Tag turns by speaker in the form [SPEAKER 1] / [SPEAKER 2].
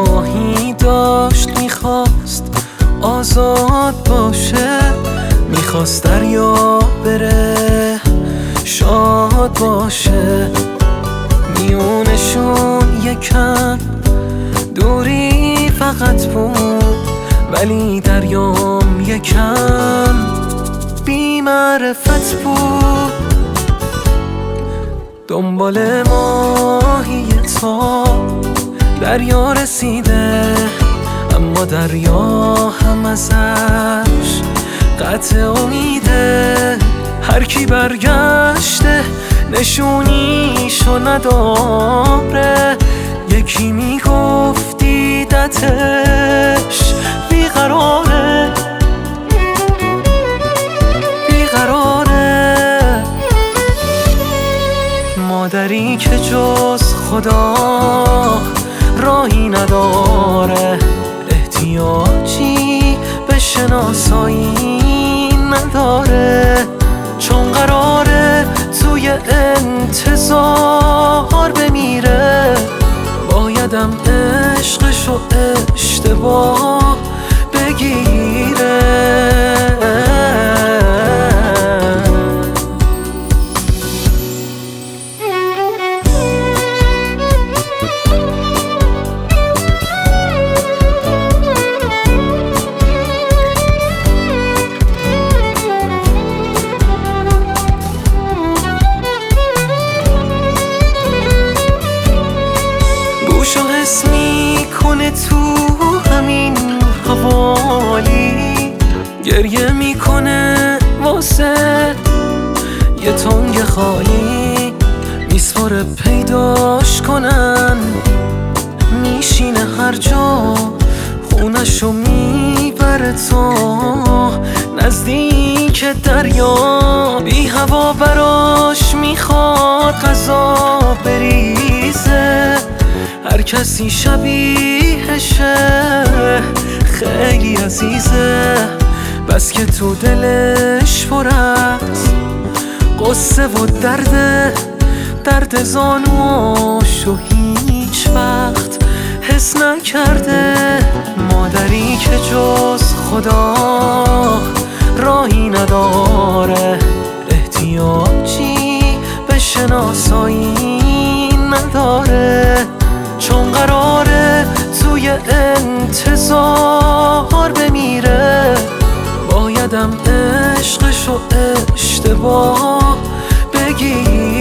[SPEAKER 1] ماهی داشت میخواست آزاد باشه، میخواست دریا بره شاد باشه. میونشون یکم دوری فقط بود، ولی دریام یکم بی معرفت بود. دنبال ماهی تا دریا رسیده، اما دریا هم ازش قطع امیده. هر کی برگشته نشونیشو نداره، یکی میگفت دیدتش بیقراره بیقراره. مادری که جز خدا راهی نداره، احتیاجی به شناسایی نداره. چون قراره توی انتظار بمیره، بایدم عشقشو اشتباه بگیره. بوشو حس میکنه تو همین حوالی، گریه میکنه واسه یه تنگ خالی. میسپاره پیداش کنن، میشینه هر جا، خونشو میبره تا نزدیک دریا. بی هوا براش میخواد غذا بریزه، هر کسی شبیهشه خیلی عزیزه. بس که تو دلش پر از قصه و درد زانواشو هیچ وقت حس نکرده. مادری که جز خدا راهی نداره، احتیاجی به شناسایی نداره. چون قراره توی انتظار بمیره، بایدم عشقشو اشتباه بگیره.